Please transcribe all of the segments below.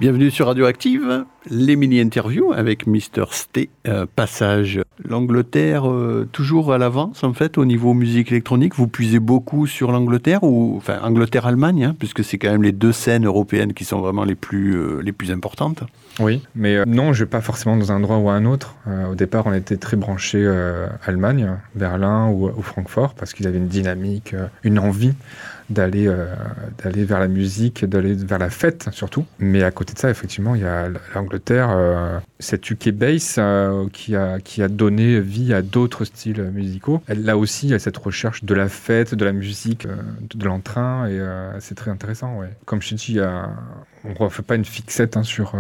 Bienvenue sur Radioactive, les mini-interviews avec Mister Sté. Passage l'Angleterre, toujours à l'avance en fait au niveau musique électronique. Vous puisez beaucoup sur l'Angleterre, enfin Angleterre-Allemagne, puisque c'est quand même les deux scènes européennes qui sont vraiment les plus importantes. Oui, mais non, je ne vais pas forcément dans un endroit ou un autre. Au départ, on était très branchés Allemagne, Berlin ou Francfort, parce qu'ils avaient une dynamique, une envie d'aller vers la musique, d'aller vers la fête surtout. Mais à côté de ça, effectivement, il y a l'Angleterre, cette UK Bass qui a donné vie à d'autres styles musicaux. Là aussi, il y a cette recherche de la fête, de la musique, de l'entrain, et c'est très intéressant. Ouais. Comme je te dis, on ne fait pas une fixette sur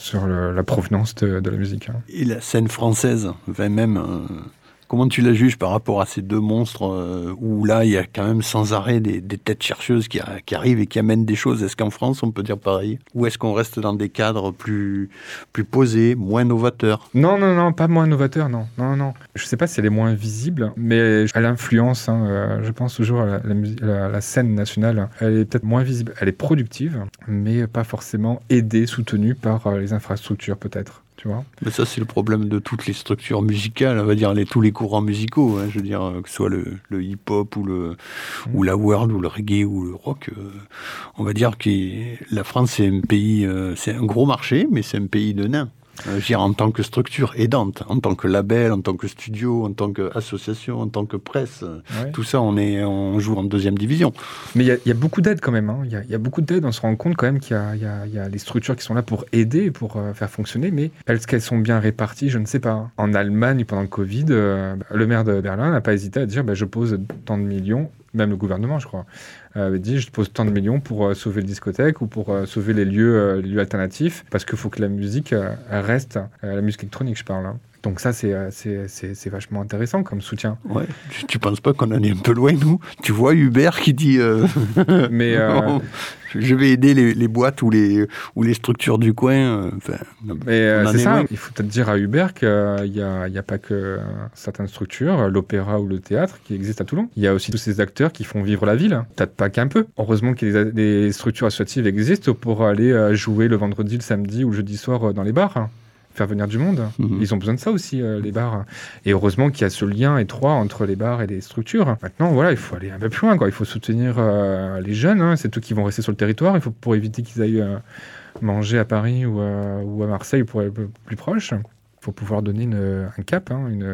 la provenance de la musique. Et la scène française, même... Comment tu la juges par rapport à ces deux monstres où là, il y a quand même sans arrêt des têtes chercheuses qui arrivent et qui amènent des choses? Est-ce qu'en France, on peut dire pareil? Ou est-ce qu'on reste dans des cadres plus posés, moins novateurs? Non, pas moins novateurs, non. Je ne sais pas si elle est moins visible, mais elle influence, je pense toujours à la scène nationale. Elle est peut-être moins visible. Elle est productive, mais pas forcément aidée, soutenue par les infrastructures, peut-être. Tu vois. Mais ça, c'est le problème de toutes les structures musicales, on va dire tous les courants musicaux, je veux dire, que ce soit le hip-hop ou la world ou le reggae ou le rock. On va dire que la France, c'est un pays, c'est un gros marché, mais c'est un pays de nains. Je veux dire, en tant que structure aidante, en tant que label, en tant que studio, en tant qu'association, en tant que presse, tout ça, on joue en deuxième division. Mais il y a beaucoup d'aide quand même. Il y a beaucoup d'aide. On se rend compte quand même qu'il y a les structures qui sont là pour aider, pour faire fonctionner. Mais est-ce qu'elles sont bien réparties? Je ne sais pas. En Allemagne, pendant le Covid, le maire de Berlin n'a pas hésité à dire je pose tant de millions. Même le gouvernement, je crois, avait dit je pose tant de millions pour sauver les discothèques ou pour sauver les lieux alternatifs, parce qu'il faut que la musique reste, la musique électronique, je parle. Donc ça, c'est vachement intéressant comme soutien. Ouais. Tu penses pas qu'on en est un peu loin, nous? Tu vois Hubert qui dit mais je vais aider les boîtes ou les structures du coin. Mais c'est ça. Loin. Il faut peut-être dire à Hubert qu'il n'y a pas que certaines structures, l'opéra ou le théâtre, qui existent à Toulon. Il y a aussi tous ces acteurs qui font vivre la ville. Peut-être pas qu'un peu. Heureusement que les structures associatives existent pour aller jouer le vendredi, le samedi ou le jeudi soir dans les bars. Faire venir du monde. Ils ont besoin de ça aussi, les bars. Et heureusement qu'il y a ce lien étroit entre les bars et les structures. Maintenant, voilà, il faut aller un peu plus loin, quoi. Il faut soutenir les jeunes. C'est eux qui vont rester sur le territoire. Il faut pour éviter qu'ils aillent manger à Paris ou à Marseille pour être plus proches. Il faut pouvoir donner un cap.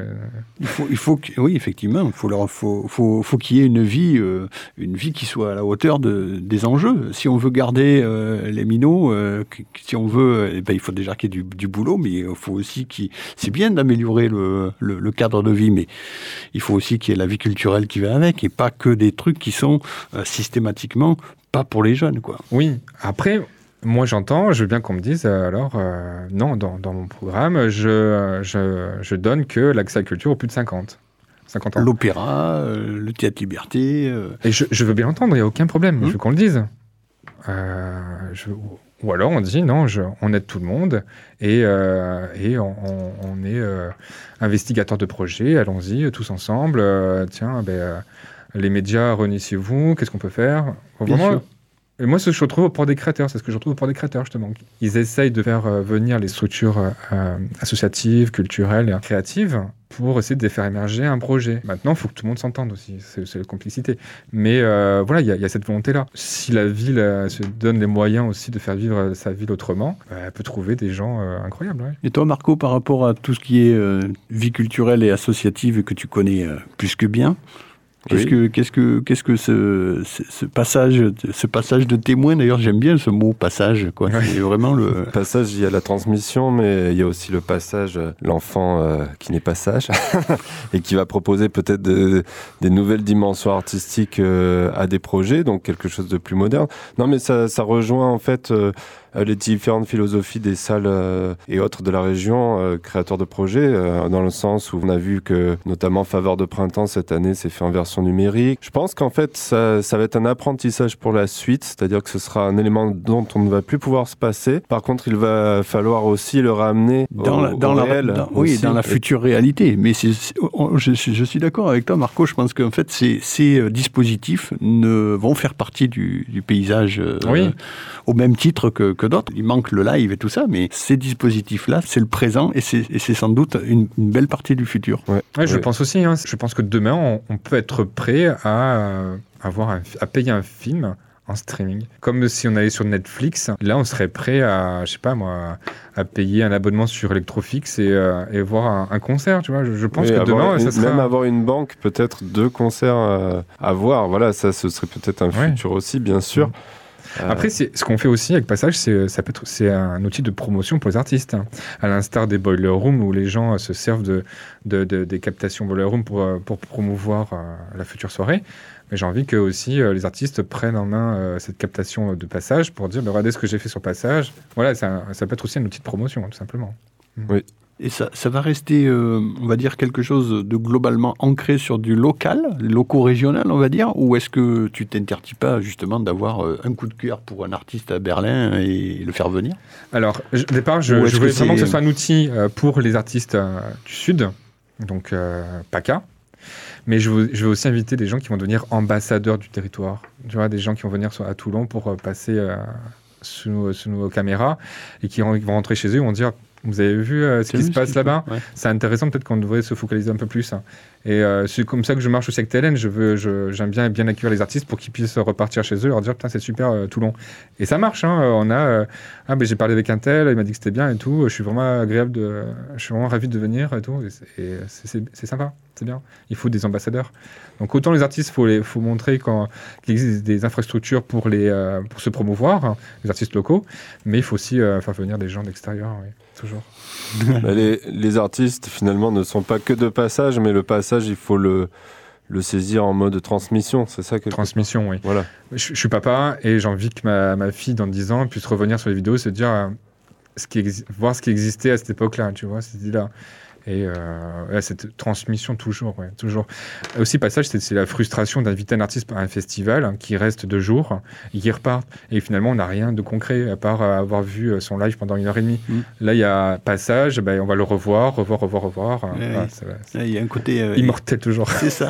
Oui, effectivement. Il faut qu'il y ait une vie qui soit à la hauteur des enjeux. Si on veut garder les minots, si on veut, il faut déjà qu'il y ait du boulot, mais il faut aussi c'est bien d'améliorer le cadre de vie, mais il faut aussi qu'il y ait la vie culturelle qui va avec, et pas que des trucs qui sont systématiquement pas pour les jeunes, quoi. Oui. Après. Moi, je veux bien qu'on me dise, non, dans mon programme, je donne que l'accès à la culture aux plus de 50 ans. L'opéra, le théâtre Liberté... Et je veux bien entendre, il n'y a aucun problème, je veux qu'on le dise. Ou alors on dit, non, on aide tout le monde, et on est investigateur de projet, allons-y, tous ensemble, les médias, réunissez-vous, qu'est-ce qu'on peut faire? Bien sûr. Et moi, ce que je retrouve pour des créateurs, c'est ce que je retrouve pour des créateurs, justement. Ils essayent de faire venir les structures associatives, culturelles, créatives, pour essayer de les faire émerger un projet. Maintenant, il faut que tout le monde s'entende aussi, c'est la complicité. Mais voilà, il y a cette volonté-là. Si la ville se donne les moyens aussi de faire vivre sa ville autrement, elle peut trouver des gens incroyables. Ouais. Et toi, Marco, par rapport à tout ce qui est vie culturelle et associative que tu connais plus que bien, Qu'est-ce que ce passage de témoin, d'ailleurs, j'aime bien ce mot passage, quoi. Ouais. C'est vraiment le passage, il y a la transmission, mais il y a aussi le passage, l'enfant qui n'est pas sage et qui va proposer peut-être des nouvelles dimensions artistiques à des projets, donc quelque chose de plus moderne. Non, mais ça rejoint en fait les différentes philosophies des salles et autres de la région, créateurs de projets, dans le sens où on a vu que notamment Faveur de printemps cette année s'est fait en version numérique. Je pense qu'en fait ça va être un apprentissage pour la suite, c'est-à-dire que ce sera un élément dont on ne va plus pouvoir se passer. Par contre, il va falloir aussi le ramener dans la future réalité. Mais je suis d'accord avec toi, Marco. Je pense qu'en fait ces dispositifs vont faire partie du paysage au même titre que que d'autres. Il manque le live et tout ça, mais ces dispositifs-là, c'est le présent et c'est sans doute une belle partie du futur. Je pense aussi. Je pense que demain, on peut être prêt à payer un film en streaming. Comme si on allait sur Netflix, là on serait prêt à, je sais pas moi, à payer un abonnement sur Electrofix et voir un concert, tu vois. Je pense que demain, ça sera... Même avoir une banque, peut-être 2 concerts à voir, voilà, ça ce serait peut-être un futur aussi, bien sûr. Après, ce qu'on fait aussi avec Passage, c'est un outil de promotion pour les artistes. À l'instar des Boiler Room, où les gens se servent des captations Boiler Room pour promouvoir la future soirée. Mais j'ai envie que aussi les artistes prennent en main cette captation de Passage pour dire regardez ce que j'ai fait sur Passage. Voilà, ça peut être aussi un outil de promotion, tout simplement. Oui. Et ça va rester, on va dire, quelque chose de globalement ancré sur du local, loco-régional, on va dire, ou est-ce que tu t'interdis pas justement d'avoir un coup de cœur pour un artiste à Berlin et le faire venir ? Alors, au départ, je voulais vraiment que ce soit un outil pour les artistes du Sud, donc PACA. Mais je veux aussi inviter des gens qui vont devenir ambassadeurs du territoire. Tu vois, des gens qui vont venir à Toulon pour passer sous nos caméras et qui vont rentrer chez eux et vont dire vous avez vu ce qui se passe là-bas ? C'est intéressant, peut-être qu'on devrait se focaliser un peu plus. Et c'est comme ça que je marche aussi avec TLN. J'aime bien accueillir les artistes pour qu'ils puissent repartir chez eux et leur dire putain, c'est super Toulon. Et ça marche. On a j'ai parlé avec un tel, il m'a dit que c'était bien et tout. Je suis vraiment ravi de venir et tout. Et c'est sympa, c'est bien. Il faut des ambassadeurs. Donc autant les artistes, faut montrer qu'il existe des infrastructures pour se promouvoir, les artistes locaux, mais il faut aussi faire venir des gens d'extérieur. Oui. Toujours. Les artistes, finalement, ne sont pas que de passage, mais le passage, il faut le saisir en mode transmission, c'est ça ? Transmission, oui. Voilà. Je suis papa et j'ai envie que ma fille, dans 10 ans, puisse revenir sur les vidéos et se dire voir ce qui existait à cette époque-là, tu vois, cette idée-là. Et cette transmission, toujours. Aussi, Passage, c'est la frustration d'inviter un artiste à un festival qui reste 2 jours et qui repart. Et finalement, on n'a rien de concret à part avoir vu son live pendant 1h30. Là, il y a Passage, on va le revoir. Il y a un côté immortel, toujours. C'est ça.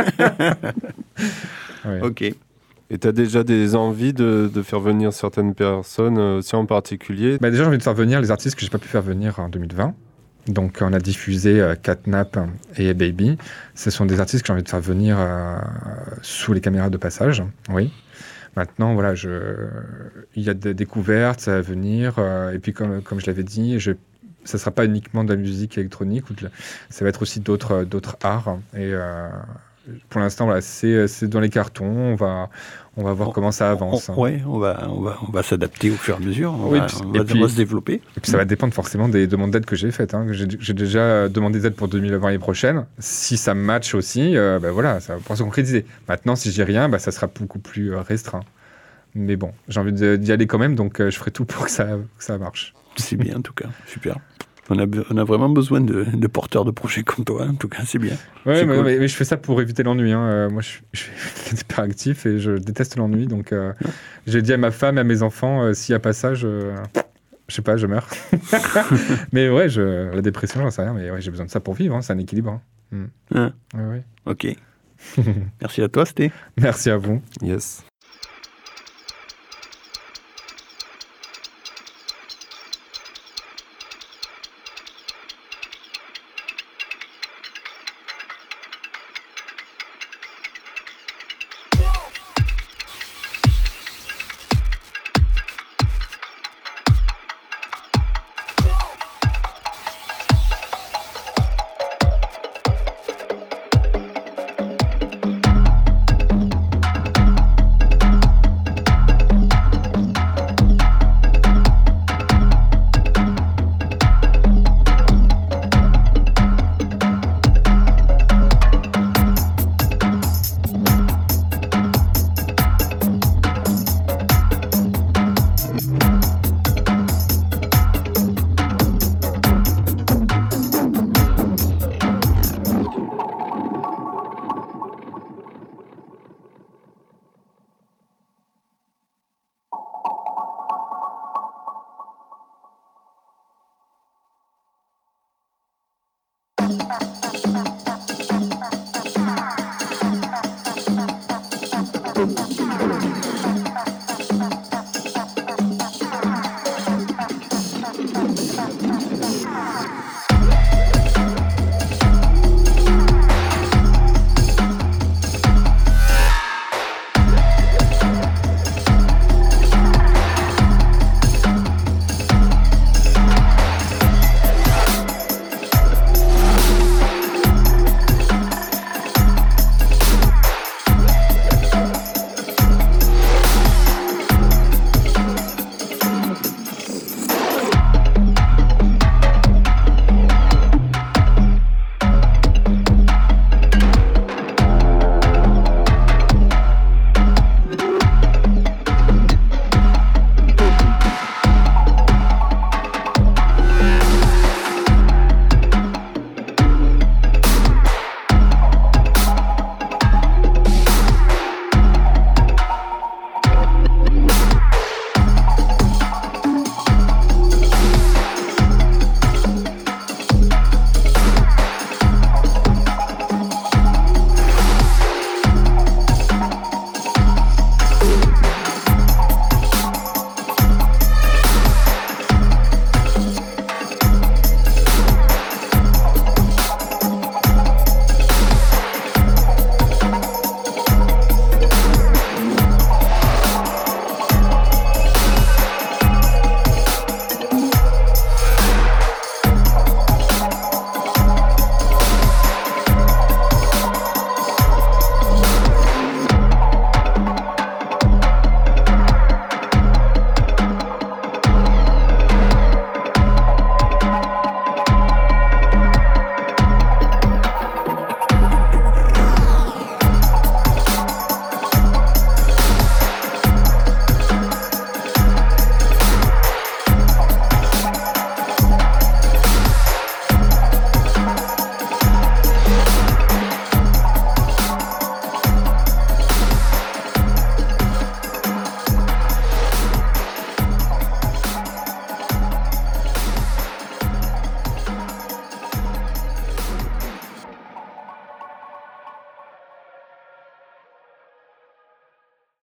Ok. Et tu as déjà des envies de faire venir certaines personnes aussi en particulier ? Déjà, j'ai envie de faire venir les artistes que je n'ai pas pu faire venir en 2020. Donc, on a diffusé Catnap et Baby. Ce sont des artistes que j'ai envie de faire venir sous les caméras de Passage. Oui. Maintenant, voilà, il y a des découvertes à venir. Et puis, comme je l'avais dit, ça ne sera pas uniquement de la musique électronique. Ça va être aussi d'autres arts. Et pour l'instant, voilà, c'est dans les cartons. On va voir comment ça avance. On va s'adapter au fur et à mesure. On va se développer. Et puis ça va dépendre forcément des demandes d'aide que j'ai faites. J'ai déjà demandé d'aide pour 2020 l'année prochaine. Si ça match aussi, voilà, ça va pouvoir se concrétiser. Maintenant, si je dis rien, ça sera beaucoup plus restreint. Mais bon, j'ai envie d'y aller quand même, donc je ferai tout pour que ça marche. C'est bien en tout cas, super. On a vraiment besoin de porteurs de projets comme toi, en tout cas, c'est bien. Oui, cool. mais je fais ça pour éviter l'ennui. Moi, je suis hyper actif et je déteste l'ennui. Donc, j'ai dit à ma femme et à mes enfants, s'il n'y a pas ça, je sais pas, je meurs. Mais ouais, la dépression, j'en sais rien, mais ouais, j'ai besoin de ça pour vivre. C'est un équilibre. Ouais. Ok. Merci à toi, Sté. Merci à vous. Yes.